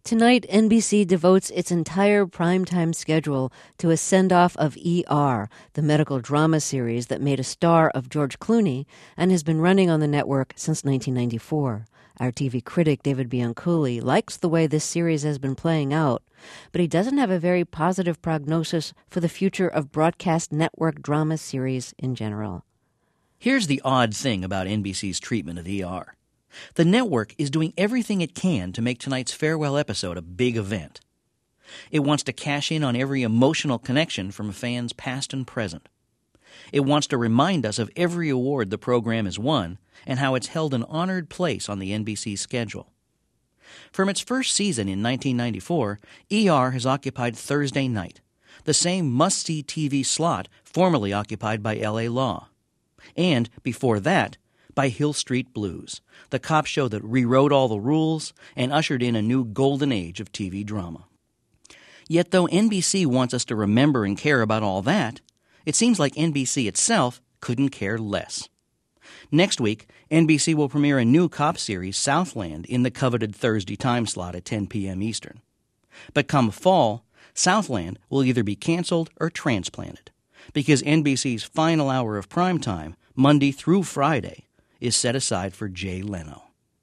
Tonight, NBC devotes its entire primetime schedule to a send-off of ER, the medical drama series that made a star of George Clooney and has been running on the network since 1994. Our TV critic, David Bianculli, likes the way this series has been playing out, but he doesn't have a very positive prognosis for the future of broadcast network drama series in general. Here's the odd thing about NBC's treatment of ER. The network is doing everything it can to make tonight's farewell episode a big event. It wants to cash in on every emotional connection from fans past and present. It wants to remind us of every award the program has won and how it's held an honored place on the NBC schedule. From its first season in 1994, ER has occupied Thursday night, the same must-see TV slot formerly occupied by LA Law. And, before that, by Hill Street Blues, the cop show that rewrote all the rules and ushered in a new golden age of TV drama. Yet though NBC wants us to remember and care about all that, it seems like NBC itself couldn't care less. Next week, NBC will premiere a new cop series, Southland, in the coveted Thursday time slot at 10 p.m. Eastern. But come fall, Southland will either be canceled or transplanted, because NBC's final hour of primetime, Monday through Friday, is set aside for Jay Leno.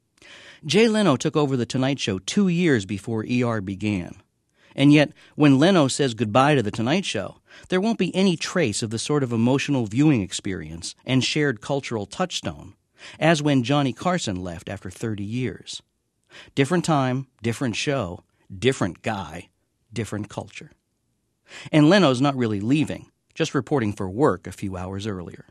Jay Leno took over The Tonight Show 2 years before ER began. And yet, when Leno says goodbye to The Tonight Show, there won't be any trace of the sort of emotional viewing experience and shared cultural touchstone as when Johnny Carson left after 30 years. Different time, different show, different guy, different culture. And Leno's not really leaving, just reporting for work a few hours earlier.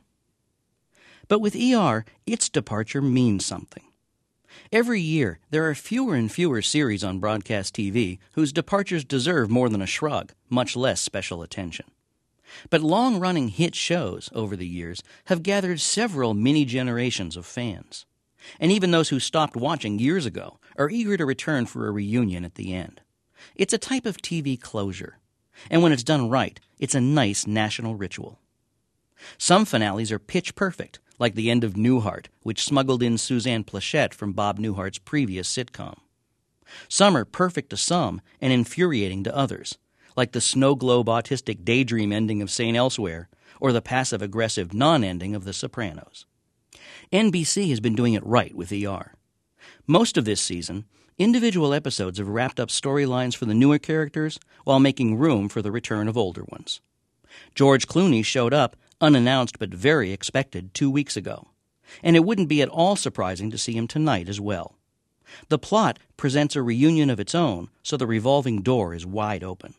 But with ER, its departure means something. Every year, there are fewer and fewer series on broadcast TV whose departures deserve more than a shrug, much less special attention. But long-running hit shows over the years have gathered several mini-generations of fans. And even those who stopped watching years ago are eager to return for a reunion at the end. It's a type of TV closure. And when it's done right, it's a nice national ritual. Some finales are pitch perfect, like the end of Newhart, which smuggled in Suzanne Pleshette from Bob Newhart's previous sitcom. Some are perfect to some and infuriating to others, like the snow globe autistic daydream ending of St. Elsewhere or the passive-aggressive non-ending of The Sopranos. NBC has been doing it right with ER. Most of this season, individual episodes have wrapped up storylines for the newer characters while making room for the return of older ones. George Clooney showed up unannounced but very expected 2 weeks ago, and it wouldn't be at all surprising to see him tonight as well. The plot presents a reunion of its own, so the revolving door is wide open.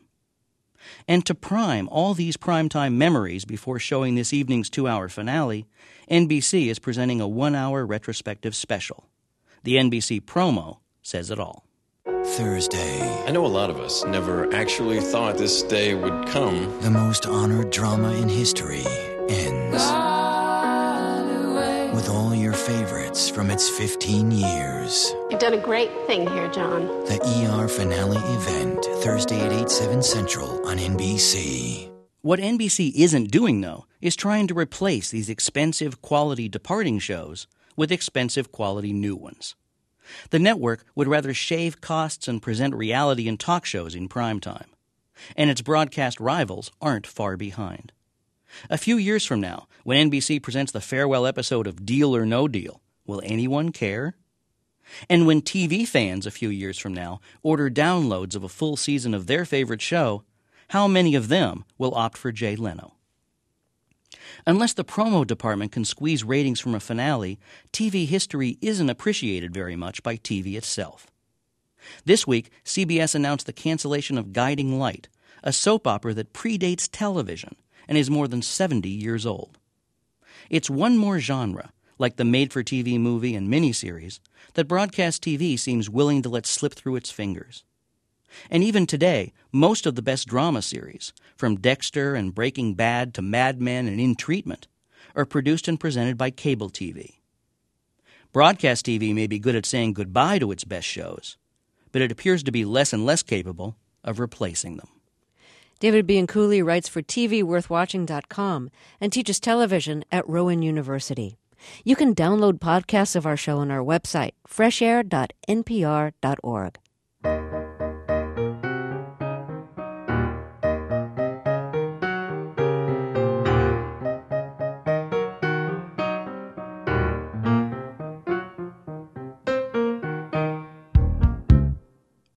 And to prime all these primetime memories before showing this evening's 2-hour finale, NBC is presenting a 1-hour retrospective special. The NBC promo says it all. Thursday. I know a lot of us never actually thought this day would come. The most honored drama in history ends. With all your favorites from its 15 years. You've done a great thing here, John. The ER finale event, Thursday at 8/7 Central on NBC. What NBC isn't doing, though, is trying to replace these expensive quality departing shows with expensive quality new ones. The network would rather shave costs and present reality and talk shows in prime time. And its broadcast rivals aren't far behind. A few years from now, when NBC presents the farewell episode of Deal or No Deal, will anyone care? And when TV fans a few years from now order downloads of a full season of their favorite show, how many of them will opt for Jay Leno? Unless the promo department can squeeze ratings from a finale, TV history isn't appreciated very much by TV itself. This week, CBS announced the cancellation of Guiding Light, a soap opera that predates television and is more than 70 years old. It's one more genre, like the made-for-TV movie and miniseries, that broadcast TV seems willing to let slip through its fingers. And even today, most of the best drama series, from Dexter and Breaking Bad to Mad Men and In Treatment, are produced and presented by cable TV. Broadcast TV may be good at saying goodbye to its best shows, but it appears to be less and less capable of replacing them. David Bianculli writes for TVWorthWatching.com and teaches television at Rowan University. You can download podcasts of our show on our website, freshair.npr.org.